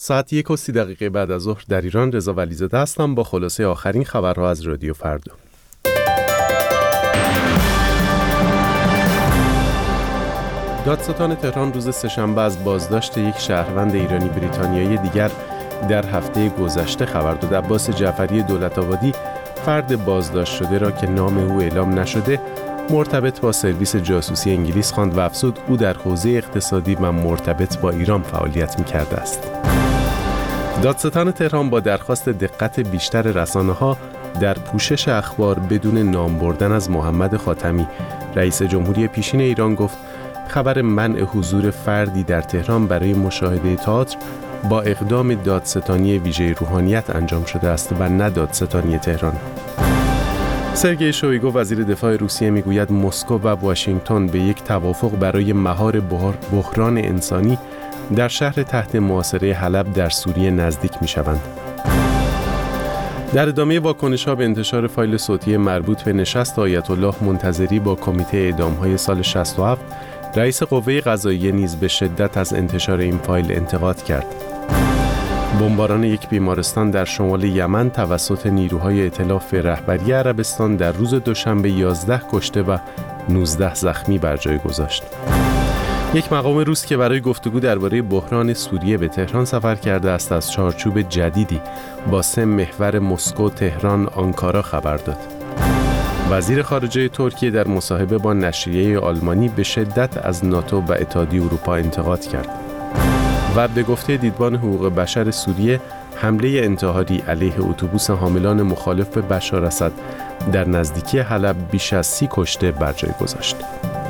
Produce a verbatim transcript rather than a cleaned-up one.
ساعت یک و سی دقیقه بعد از ظهر در ایران. رضا ولیزاده هستم با خلاصه آخرین خبرها از رادیو فردا. دادستان تهران روز سه‌شنبه از بازداشت یک شهروند ایرانی بریتانیایی دیگر در هفته گذشته خبر داد. عباس جعفری دولت‌آبادی، فرد بازداشت شده را که نام او اعلام نشده مرتبط با سرویس جاسوسی انگلیس خواند و افزود او در حوزه اقتصادی و مرتبط با ایران فعالیت می‌کرده است. دادستان تهران با درخواست دقت بیشتر رسانه‌ها در پوشش اخبار بدون نام بردن از محمد خاتمی، رئیس جمهوری پیشین ایران گفت خبر منع حضور فردی در تهران برای مشاهده تئاتر با اقدام دادستانی ویژه روحانیت انجام شده است و نه دادستانی تهران. سرگئی شویگو وزیر دفاع روسیه میگوید مسکو و واشنگتن به یک توافق برای مهار بحران انسانی در شهر تحت محاصره حلب در سوریه نزدیک میشوند. در ادامه واکنش‌ها به انتشار فایل صوتی مربوط به نشست آیت الله منتظری با کمیته اعدام‌های سال شصت و هفت، رئیس قوه قضاییه نیز به شدت از انتشار این فایل انتقاد کرد. بمباران یک بیمارستان در شمال یمن توسط نیروهای ائتلاف رهبری عربستان در روز دوشنبه یازده کشته و نوزده زخمی بر جای گذاشت. یک مقام روس که برای گفتگو درباره بحران سوریه به تهران سفر کرده است از چارچوب جدیدی با سه محور مسکو، تهران، آنکارا خبر داد. وزیر خارجه ترکیه در مصاحبه با نشریه آلمانی به شدت از ناتو و اتحادیه اروپا انتقاد کرد و به گفته دیدبان حقوق بشر سوریه حمله انتحاری علیه اتوبوس حاملان مخالف به بشار اسد در نزدیکی حلب بیش از سی کشته بر جای گذاشت.